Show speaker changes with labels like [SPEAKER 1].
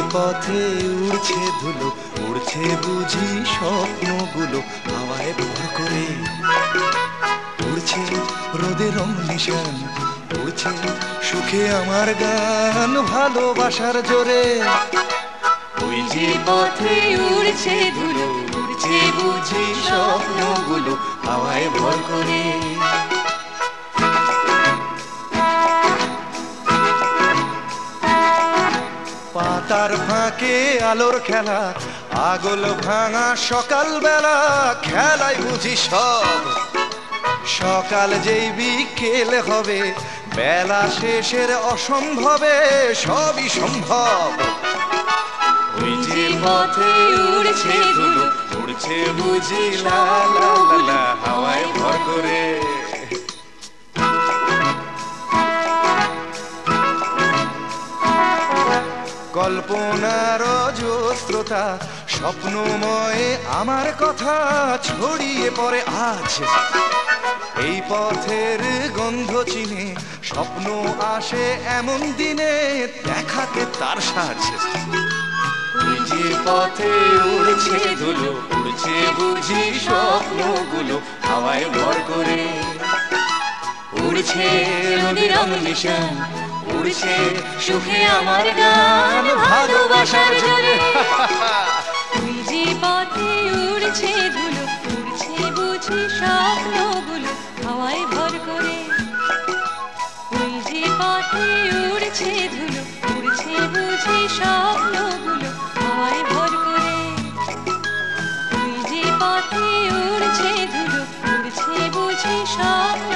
[SPEAKER 1] পথে উড়ছে ধুলো, উড়ছে বুঝি স্বপ্নগুলো হাওয়ায় ভর করে। উড়ছে রোদের নিশান, উড়ছে সুখে আমার গান ভালোবাসার জোরে।
[SPEAKER 2] ওই যে পথে উড়ছে ধুলো, উড়ছে বুঝি স্বপ্নগুলো
[SPEAKER 1] হাওয়ায় ভর করে। পাতার ফাঁকে আলোর খেলা, আগল ভাঙা সকাল বেলা খেলাই বুঝি সব। সকাল যেই বিকেল হবে, বেলা শেষের অসম্ভবে সবই সম্ভব।
[SPEAKER 2] ওই যে পথে উড়ছে ধুলো,
[SPEAKER 1] উড়ছে বুঝি লা লা লা লা হাওয়ায় ভর করে। কল্পনার অজস্রতা স্বপ্নময় আমার কথা ছড়িয়ে পড়ে আজ। এই পথের গন্ধ চিনে স্বপ্ন আসে এমন দিনে দেখাতে তার সাজ।
[SPEAKER 2] ওই যে পথে উড়ছে ধুলো, উড়ছে বুঝি স্বপ্নগুলো হাওয়ায় ভর করে। উড়ছে রোদের নিশান, উড়ছে সুখে আমার গান ভালোবাসার জোরে। ওই যে পথে উড়ছে ধুলো, উড়ছে বুঝি স্বপ্নগুলো হাওয়ায় ভর করে। ওই যে পথে উড়ছে ধুলো, উড়ছে বুঝি স্বপ্নগুলো হাওয়ায় ভর করে। ওই যে পথে উড়ছে ধুলো, উড়ছে বুঝি স্বপ্ন